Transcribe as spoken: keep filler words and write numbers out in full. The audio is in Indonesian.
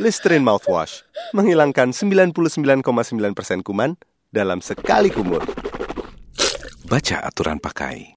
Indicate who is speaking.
Speaker 1: Listerine Mouthwash menghilangkan sembilan puluh sembilan koma sembilan persen kuman dalam sekali kumur. Baca aturan pakai.